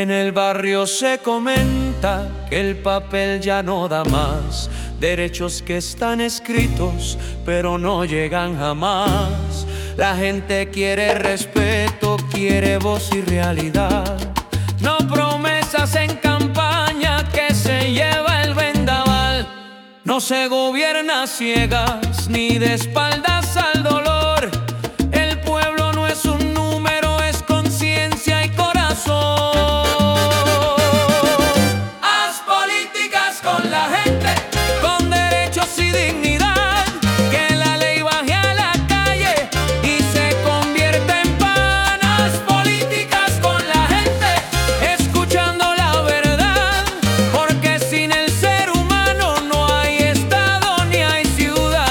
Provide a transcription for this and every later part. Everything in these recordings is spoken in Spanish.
En el barrio se comenta que el papel ya no da más, derechos que están escritos pero no llegan jamás. La gente quiere respeto, quiere voz y realidad, no promesas en campaña que se lleva el vendaval. No se gobierna a ciegas ni de espaldas al dolor. El pueblo no es un número, es conciencia y corazón. Haz políticas con la gente, con derechos y dignidad, que la ley baje a la calle y se convierta en pan. Haz políticas con la gente, escuchando la verdad, porque sin el ser humano no hay estado ni hay ciudad.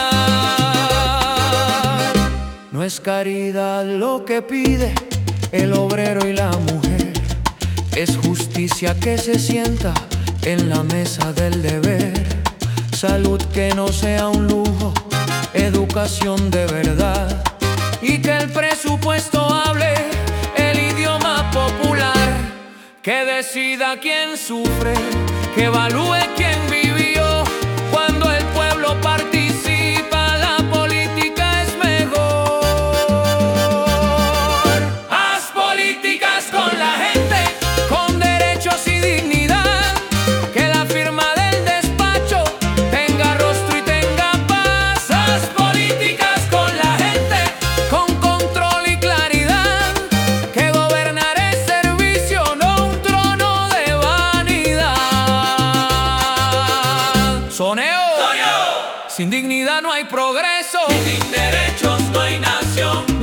No es caridad lo que pide el obrero y la mujer, es justicia que se sienta en la mesa del deber. Salud que no sea un lujo, educación de verdad, y que el presupuesto hable el idioma popular. Que decida quién sufre, que evalúe quién vivió. Cuando el pueblo participa, la política es mejor. Haz políticas con la gente, con derechos y dignidad, que la firma del despacho tenga rostro y tenga paz. Haz políticas con la gente, con control y claridad, que gobernar es servicio, no un trono de vanidad. Soneo. Sin dignidad no hay progreso, sin derechos no hay nación.